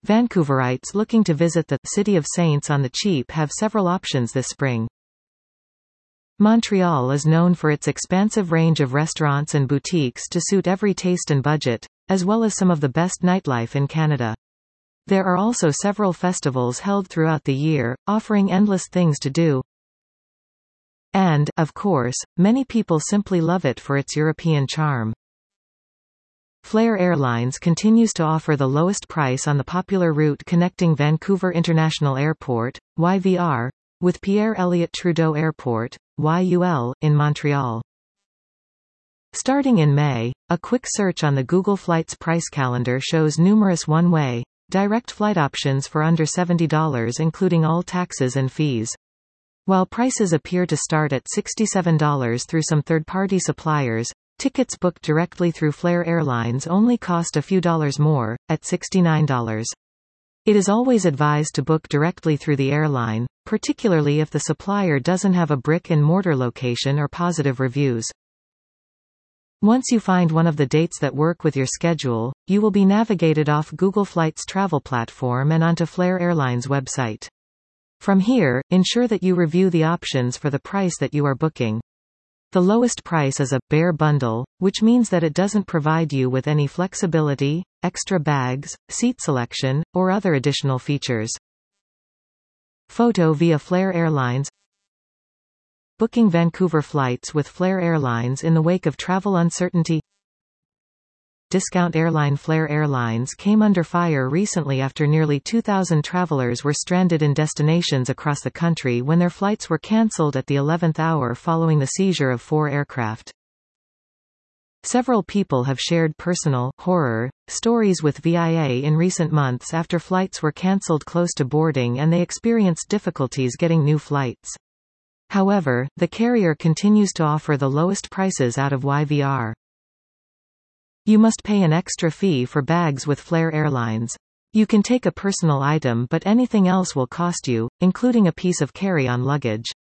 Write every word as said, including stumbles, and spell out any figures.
Vancouverites looking to visit the City of Saints on the cheap have several options this spring. Montreal is known for its expansive range of restaurants and boutiques to suit every taste and budget, as well as some of the best nightlife in Canada. There are also several festivals held throughout the year, offering endless things to do. And, of course, many people simply love it for its European charm. Flair Airlines continues to offer the lowest price on the popular route connecting Vancouver International Airport, Y V R, with Pierre Elliott Trudeau Airport, Y U L, in Montreal. Starting in May, a quick search on the Google Flights price calendar shows numerous one-way, direct flight options for under seventy dollars including all taxes and fees. While prices appear to start at sixty-seven dollars through some third-party suppliers, tickets booked directly through Flair Airlines only cost a few dollars more, at sixty-nine dollars. It is always advised to book directly through the airline, particularly if the supplier doesn't have a brick-and-mortar location or positive reviews. Once you find one of the dates that work with your schedule, you will be navigated off Google Flights travel platform and onto Flair Airlines website. From here, ensure that you review the options for the price that you are booking. The lowest price is a bare bundle, which means that it doesn't provide you with any flexibility, extra bags, seat selection, or other additional features. Photo via Flair Airlines. Booking Vancouver flights with Flair Airlines in the wake of travel uncertainty. Discount airline Flair Airlines came under fire recently after nearly two thousand travelers were stranded in destinations across the country when their flights were cancelled at the eleventh hour following the seizure of four aircraft. Several people have shared personal horror stories with V I A in recent months after flights were cancelled close to boarding and they experienced difficulties getting new flights. However, the carrier continues to offer the lowest prices out of Y V R. You must pay an extra fee for bags with Flair Airlines. You can take a personal item but anything else will cost you, including a piece of carry-on luggage.